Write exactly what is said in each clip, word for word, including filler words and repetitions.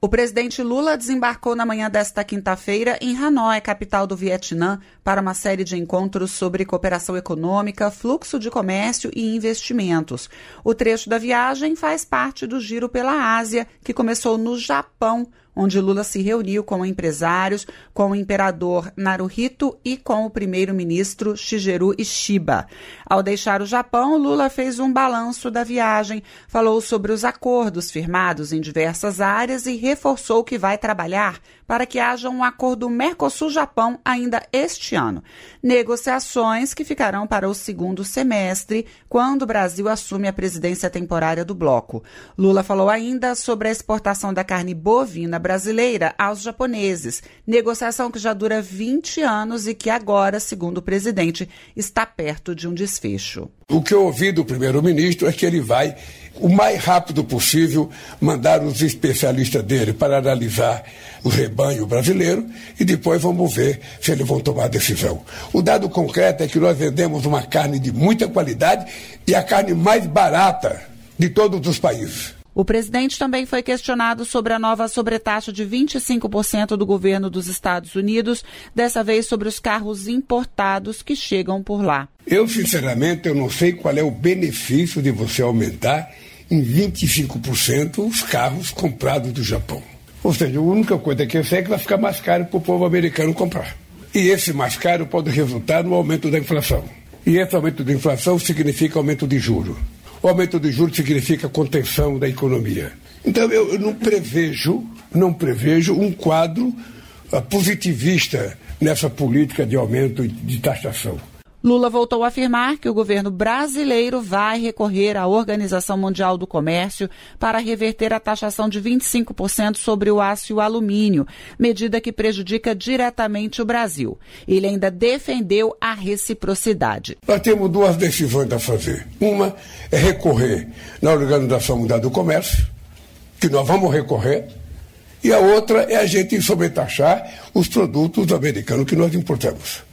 O presidente Lula desembarcou na manhã desta quinta-feira em Hanoi, capital do Vietnã, para uma série de encontros sobre cooperação econômica, fluxo de comércio e investimentos. O trecho da viagem faz parte do Giro pela Ásia, que começou no Japão, onde Lula se reuniu com empresários, com o imperador Naruhito e com o primeiro-ministro Shigeru Ishiba. Ao deixar o Japão, Lula fez um balanço da viagem, falou sobre os acordos firmados em diversas áreas e reforçou que vai trabalhar para que haja um acordo Mercosul-Japão ainda este ano. Negociações que ficarão para o segundo semestre, quando o Brasil assume a presidência temporária do bloco. Lula falou ainda sobre a exportação da carne bovina brasileira aos japoneses, negociação que já dura vinte anos e que agora, segundo o presidente, está perto de um desfecho. O que eu ouvi do primeiro-ministro é que ele vai, o mais rápido possível, mandar os especialistas dele para analisar o rebanho brasileiro e depois vamos ver se eles vão tomar a decisão. O dado concreto é que nós vendemos uma carne de muita qualidade e a carne mais barata de todos os países. O presidente também foi questionado sobre a nova sobretaxa de vinte e cinco por cento do governo dos Estados Unidos, dessa vez sobre os carros importados que chegam por lá. Eu, sinceramente, eu não sei qual é o benefício de você aumentar em vinte e cinco por cento os carros comprados do Japão. Ou seja, a única coisa que eu sei é que vai ficar mais caro para o povo americano comprar. E esse mais caro pode resultar no aumento da inflação. E esse aumento da inflação significa aumento de juros. O aumento de juros significa contenção da economia. Então eu não prevejo, não prevejo um quadro uh, positivista nessa política de aumento de taxação. Lula voltou a afirmar que o governo brasileiro vai recorrer à Organização Mundial do Comércio para reverter a taxação de vinte e cinco por cento sobre o aço e o alumínio, medida que prejudica diretamente o Brasil. Ele ainda defendeu a reciprocidade. Nós temos duas decisões a fazer. Uma é recorrer na Organização Mundial do Comércio, que nós vamos recorrer, e a outra é a gente sobretaxar os produtos americanos que nós importamos.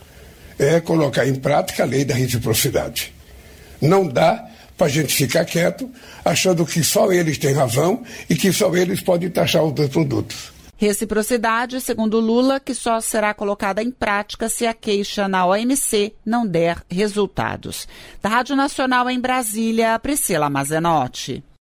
É colocar em prática a lei da reciprocidade. Não dá para a gente ficar quieto, achando que só eles têm razão e que só eles podem taxar os dois produtos. Reciprocidade, segundo Lula, que só será colocada em prática se a queixa na O M C não der resultados. Da Rádio Nacional em Brasília, Priscila Mazenotti.